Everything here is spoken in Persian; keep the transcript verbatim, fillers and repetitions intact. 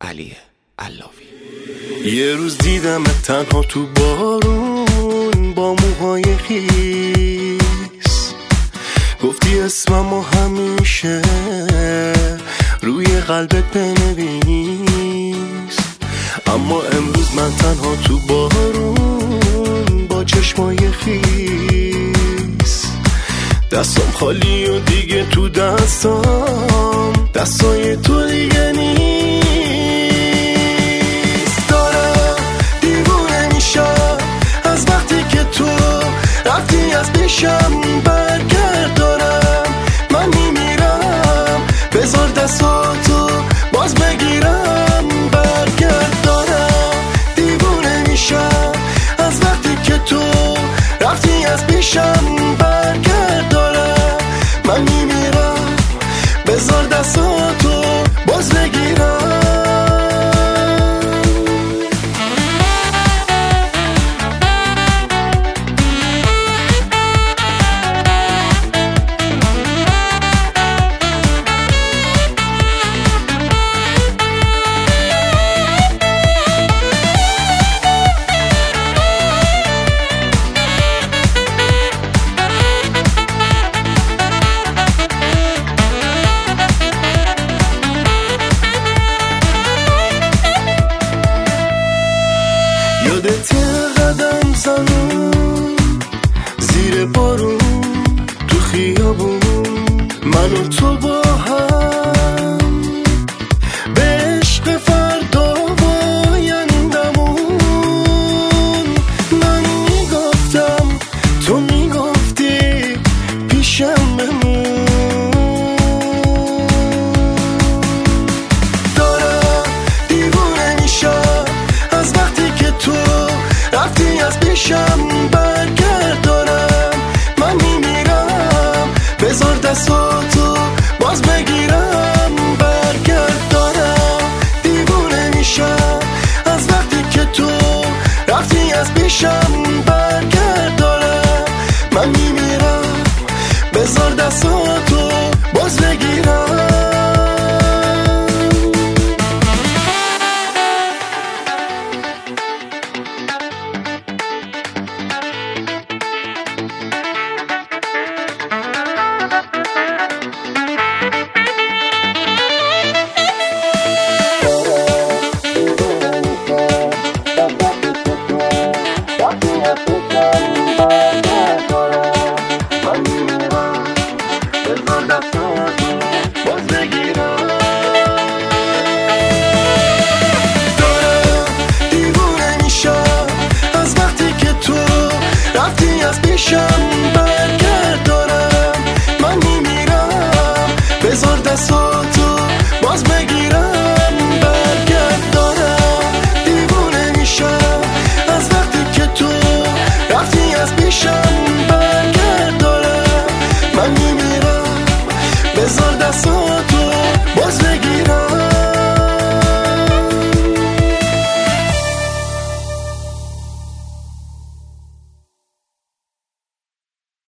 علی علاوی. یه روز دیدم تنها تو بارون با موهای خیس، گفتی اسممو همیشه روی قلبت بنویس. اما امروز من تنها تو بارون با چشمای خیس، دستام خالی و دیگه تو دستام دستای تو دیگه نیست. دارم دیوونه میشم از وقتی که تو رفتی از پیشم. برگرد دارم من میمیرم، بذار دستاتو باز بگیرم. برگرد دارم دیوونه میشم از وقتی که تو رفتی از پیشم. برگرد دارم من میمیرم، بذار دستاتو باز بگیرم. یادت قدم زنون زیر بارون تو خیابون، من و تو با هم به عشق فردا بایندمون. من میگفتم تو میگفتی پیشم بمون. دارم دیوونه میشم از وقتی که تو رفتی از پیشم. برگرد دارم من میمیرم، بذار دستاتو باز بگیرم. برگرد دارم دیوونه میشم از وقتی که تو رفتی از پیشم. برگرد دارم من میمیرم، بذار دستاتو باز بگیرم. Show